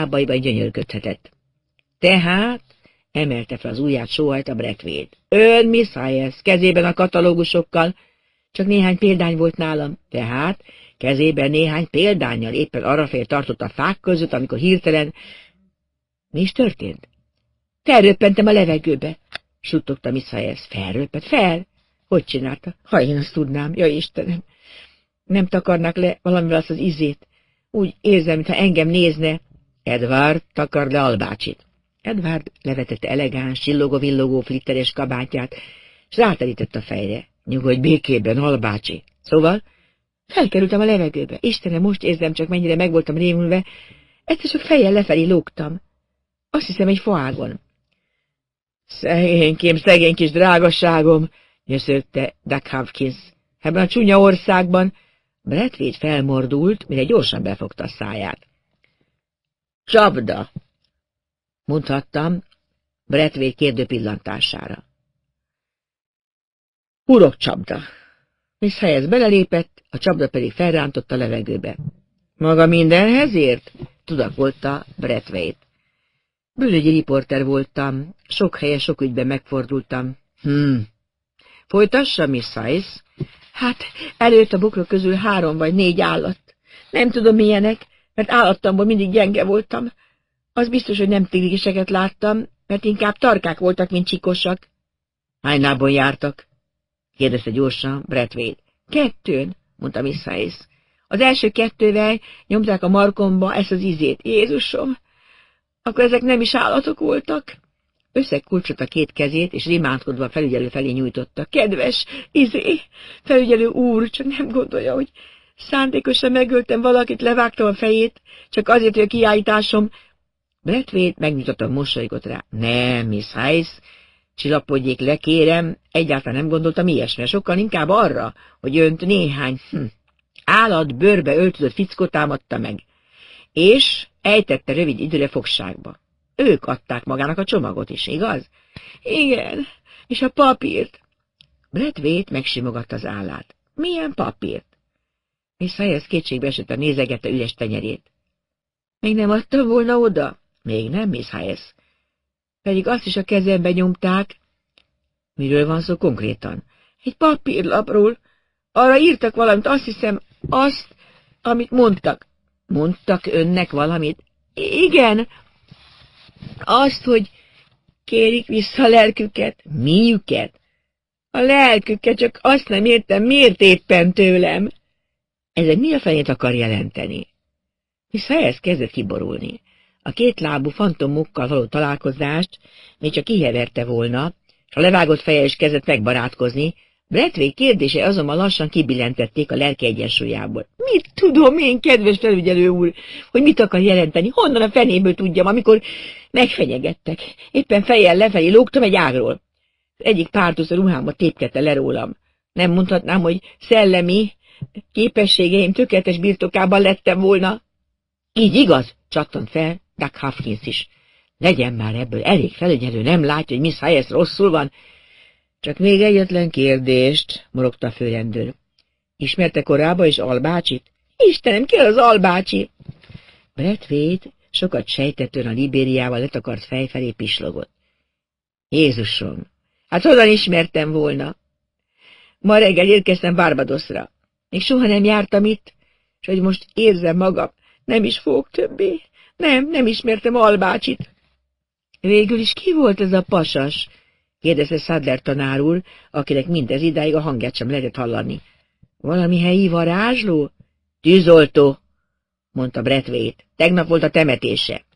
lábaiban gyönyörködhetett. Tehát, emelte fel az ujját sóhajta Braithwaite. Ön, Miss Hayes, kezében a katalógusokkal, csak néhány példány volt nálam, tehát kezében néhány példánnyal éppen arrafelé tartott a fák között, amikor hirtelen... Mi is történt? Felröppentem a levegőbe, suttogta Miss Hayes. Felröppent? Fel? Hogy csinálta? Ha én azt tudnám, ja Istenem! Nem takarnak le valamivel azt az izét. Úgy érzem, mintha engem nézne. Edward, takard le Albácsit. Edward levetette elegáns, csillogó-villogó flitteres kabátját, s ráterített a fejre. Nyugodj békében, Albácsi. Szóval felkerültem a levegőbe. Istenem, most érzem csak, mennyire meg voltam rémülve. Egyszer csak fejjel lefelé lógtam. Azt hiszem, egy faágon. Szegénykém, szegény kis drágaságom, nyöszörte Doc Hopkins. Ebben a csúnya országban Braithwaite felmordult, mire gyorsan befogta a száját. Csapda, mondhattam Braithwaite kérdő pillantására. Urokcsapda. Miss Hayes belelépett, a csapda pedig felrántott a levegőbe. Maga mindenhez ért? Tudakolta Braithwaite. Bűnügyi riporter voltam, sok helyen, sok ügyben megfordultam. Folytassa, Miss Hayes? Hát, előtt a bokrok közül 3 vagy 4 állat. Nem tudom milyenek, mert állattamból mindig gyenge voltam. Az biztos, hogy nem tigriseket láttam, mert inkább tarkák voltak, mint csikosak. Hány lábon jártak? Kérdezte gyorsan Braithwaite. 2, mondta Miss Hayes. Az első 2-vel nyomták a markomba ezt az izét. Jézusom! Akkor ezek nem is állatok voltak? Összekulcsolta 2 kezét, és rimánckodva a felügyelő felé nyújtotta. Kedves, felügyelő úr, csak nem gondolja, hogy szándékosan megöltem valakit, levágtam a fejét, csak azért, hogy a kiállításom... Braithwaite megnyugtatóan mosolygott rá. Nem, Miss Hayes, csillapodjék le, kérem, egyáltalán nem gondoltam ilyesmire, sokkal inkább arra, hogy önt néhány állat bőrbe öltözött fickó támadta meg, és ejtette rövid időre fogságba. Ők adták magának a csomagot is, igaz? Igen, és a papírt. Braithwaite megsimogatta az állát. Milyen papírt? Miss Hayes kétségbe esetten nézegette üres tenyerét. Még nem adtam volna oda? Még nem, Miss Hayes. Pedig azt is a kezembe nyomták. Miről van szó konkrétan? Egy papírlapról. Arra írtak valamit, azt hiszem, azt, amit mondtak. Mondtak önnek valamit? Igen. Azt, hogy kérik vissza a lelküket. Miüket? A lelküket, csak azt nem értem, miért éppen tőlem. Ezek mi a fenét akar jelenteni? Miss Hayes kezdett kiborulni. A 2 lábú fantomokkal való találkozást még csak kiheverte volna, és a levágott feje is kezdett megbarátkozni. Braithwaite kérdése azonban lassan kibillentették a lelki egyensúlyából. Mit tudom én, kedves felügyelő úr, hogy mit akar jelenteni? Honnan a fenéből tudjam, amikor megfenyegettek? Éppen fejjel lefelé lógtam egy ágról. Egyik párduc a ruhámba tépkedte le rólam. Nem mondhatnám, hogy szellemi képességeim tökéletes birtokában lettem volna. Így igaz, csattant fel Doc Hopkins is. Legyen már ebből elég, felügyelő, nem látja, hogy Miss Hayes rosszul van. Csak még egyetlen kérdést, morogta a főrendőr. Ismerte korábban is Albácsit? Istenem, ki az Albácsi? Braithwaite sokat sejtettően a Libériával letakart fej felé pislogott. Jézusom, hát honnan ismertem volna? Ma reggel érkeztem Barbadosra. Még soha nem jártam itt, és hogy most érzem magam, nem is fogok többé. Nem ismertem Albácsit. Végül is ki volt ez a pasas? Kérdezte Sadler tanár úr, akinek mindez idáig a hangját sem lehetett hallani. Valami helyi varázsló? Tűzoltó, mondta Braithwaite. Tegnap volt a temetése.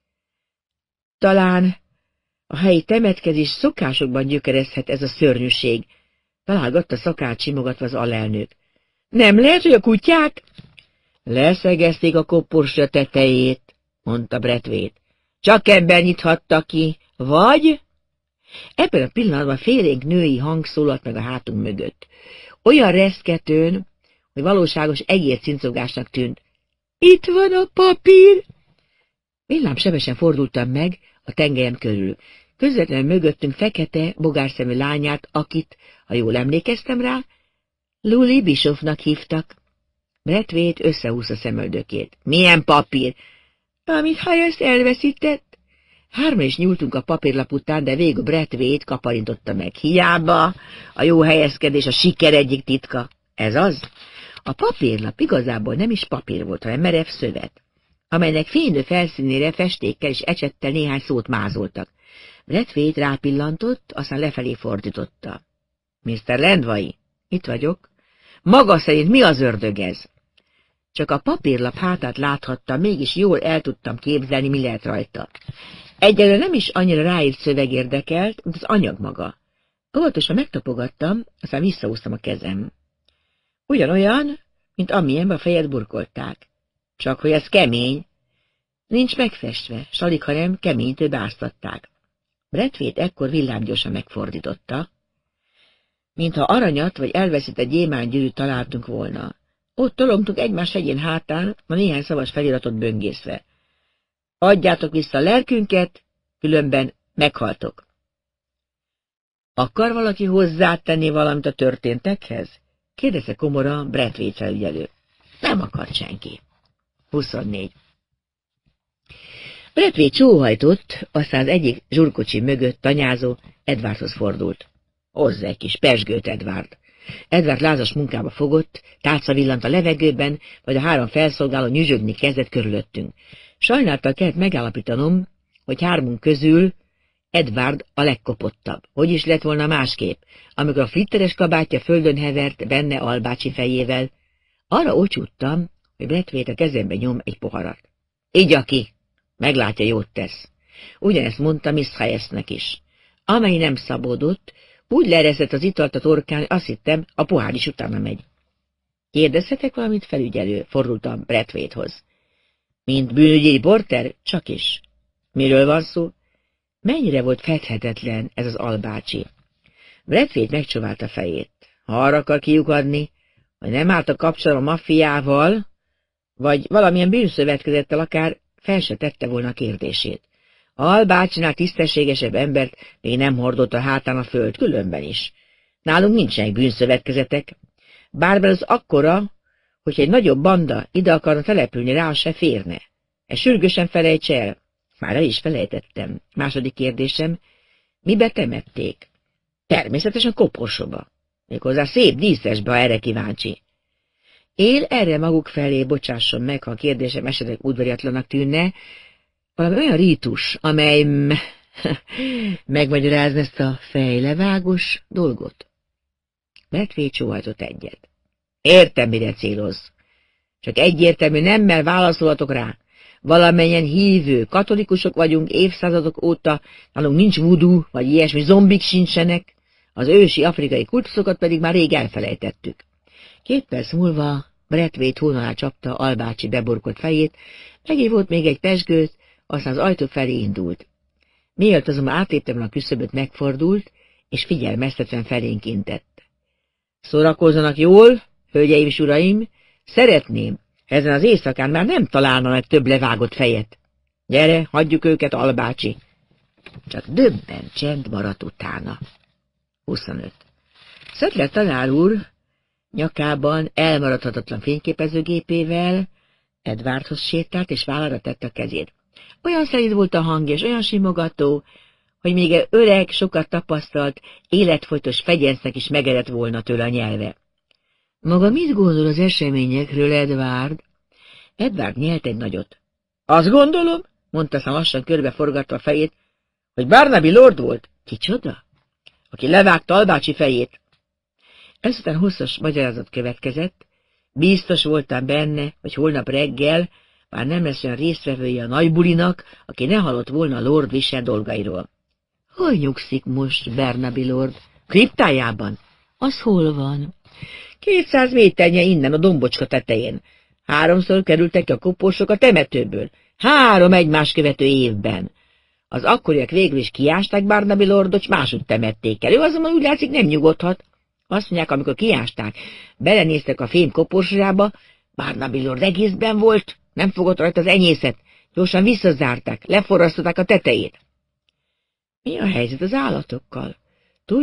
Talán a helyi temetkezés szokásokban gyökerezhet ez a szörnyűség, találgatta szakát simogatva az alelnök. Nem lehet, hogy a kutyák? Leszegezték a koporsja tetejét, mondta Braithwaite. Csak ebben nyithatta ki, vagy... Ebben a pillanatban félénk női hang szólalt meg a hátunk mögött. Olyan reszketőn, hogy valóságos egércincogásnak tűnt. Itt van a papír! Villámsebesen fordultam meg a tengelyem körül. Közvetlenül mögöttünk fekete, bogárszemű lányát, akit, ha jól emlékeztem rá, Luli Bishopnak hívtak. Braithwaite összehúzta szemöldökét. Milyen papír? Amit Hayes elveszített? Hárman is nyúltunk a papírlap után, de végül Braithwaite kaparintotta meg. Hiába, a jó helyezkedés a siker egyik titka. Ez az? A papírlap igazából nem is papír volt, hanem merev szövet, amelynek fénylő felszínére festékkel és ecsettel néhány szót mázoltak. Braithwaite rápillantott, aztán lefelé fordította. Mr. Landvai, itt vagyok. Maga szerint mi az ördög ez? Csak a papírlap hátát láthattam, mégis jól el tudtam képzelni, mi lehet rajta. Egyelőre nem is annyira ráírt szöveg érdekelt, mint az anyag maga. Óvatosan megtapogattam, aztán visszahúztam a kezem. Ugyanolyan, mint amilyenbe a fejet burkolták. Csak hogy ez kemény. Nincs megfestve, s alig, hanem keménytől beáztatták. Braithwaite ekkor villámgyorsan megfordította, mintha aranyat vagy elveszített gyémánygyűrűt találtunk volna. Ott tolongtunk egymás fegyén hátán, a néhány szavas feliratot böngészve. Adjátok vissza a lelkünket, különben meghaltok. Akar valaki hozzátenni valamit a történtekhez? Kérdezte komoran Braithwaite felügyelő. Nem akart senki. 24. Braithwaite sóhajtott, aztán az egyik zsurkocsi mögött tanyázó Edwardhoz fordult. Hozzá egy kis pezsgőt, Edward. Edward lázas munkába fogott, tálca villant a levegőben, vagy a három felszolgáló nyüzsögni kezdett körülöttünk. Sajnáltal kellett megállapítanom, hogy hármunk közül Edward a legkopottabb. Hogy is lett volna másképp, amikor a flitteres kabátja földön hevert benne albácsi fejével. Arra ocsúttam, hogy Braithwaite a kezembe nyom egy poharat. Igya ki! Meglátja, jót tesz. Ugyanezt mondta Miss Hayesnek is. Amely nem szabódott, úgy leeresztett az italt a torkán, azt hittem, a pohár is utána megy. Kérdezhetek valamit, felügyelő? Fordultam Braithwaitehoz. Mint bűnügyi riporter? Csak is. Miről van szó? Mennyire volt fedhetetlen ez az albácsi? Braithwaite megcsóválta fejét. Ha arra akar kiukadni, hogy nem állt a kapcsolatban a maffiával, vagy valamilyen bűnszövetkezettel, akár fel se tette volna a kérdését. Albácsinál tisztességesebb embert még nem hordott a hátán a föld, különben is. Nálunk nincsenek bűnszövetkezetek. Bárben az akkora, hogyha egy nagyobb banda ide akarna települni, rá se férne. Ezt sürgősen felejts el. Már el is felejtettem. Második kérdésem, mibe temették? Természetesen koporsóba. Méghozzá szép díszesbe, ha erre kíváncsi. Él erre maguk felé, bocsásson meg, ha a kérdésem esetleg udvariatlanak tűnne, valami olyan rítus, amely megmagyarázna ezt a fejlevágos dolgot. Braithwaite sóhajtott egyet. Értem, mire célozz. Csak egyértelmű nemmel válaszolhatok rá. Valamennyien hívő, katolikusok vagyunk évszázadok óta, nálunk nincs voodoo, vagy ilyesmi, zombik sincsenek, az ősi afrikai kultuszokat pedig már rég elfelejtettük. 2 perc múlva Braithwaite hón alá csapta albácsi beborkolt fejét, megívott még egy pezsgőt, aztán az ajtó felé indult. Mielőtt azonban átléptem a küszöböt, megfordult, és figyelmeztetően felénk intett. Szórakozzanak jól, hölgyeim és uraim, szeretném, ezen az éjszakán már nem találna meg több levágott fejet. Gyere, hagyjuk őket, albácsi. Csak döbben csend maradt utána. 25. Szöttler tanár úr nyakában elmaradhatatlan fényképezőgépével Edwardhoz sétált, és vállára tette a kezét. Olyan szelíd volt a hangja, és olyan simogató, hogy még öreg, sokat tapasztalt, életfolytos fegyensznek is megerett volna tőle a nyelve. Maga mit gondol az eseményekről, Edward? Edward nyelt egy nagyot. Azt gondolom, mondta aztán lassan körbeforgatta a fejét, hogy Barnaby Lord volt. Kicsoda? Aki levágta albácsi fejét. Ezután hosszas magyarázat következett. Biztos voltam benne, hogy holnap reggel már nem lesz olyan résztvevője a nagybulinak, aki ne hallott volna a Lord visel dolgairól. Hol nyugszik most Barnaby Lord? Kriptájában? Az hol van? 200 méternyi innen, a dombocska tetején. 3-szor kerültek ki a koporsok a temetőből. 3 egymást követő évben. Az akkoriak végül is kiásták Barnaby Lordot, s máshogy temették el. Ő azonban úgy látszik nem nyugodhat. Azt mondják, amikor kiásták, belenéztek a fém koporsójába, Barnaby Lord egészben volt, nem fogott rajta az enyészet. Gyorsan visszazárták, leforrasztották a tetejét. Mi a helyzet az állatokkal?